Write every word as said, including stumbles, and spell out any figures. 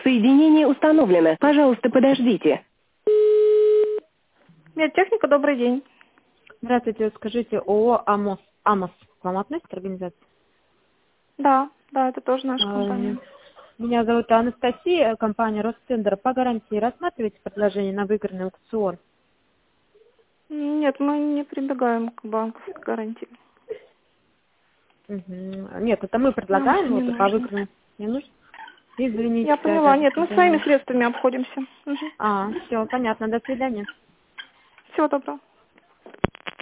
Соединение установлено. Пожалуйста, подождите. Медтехника, добрый день. Здравствуйте, скажите, ООО «Амос». «Амос» к вам относится организация? Да, да, это тоже наша А, компания. Меня зовут Анастасия, компания «Ростендер». По гарантии рассматриваете предложение на выигранный аукцион? Нет, мы не прибегаем к банковской гарантии. Угу. Нет, это мы Нам это предлагаем, не вот по нужно. выигранному. Не нужно? Извините. Я поняла. Нет, мы своими средствами обходимся. Угу. А, все, понятно, до свидания. Всего доброго.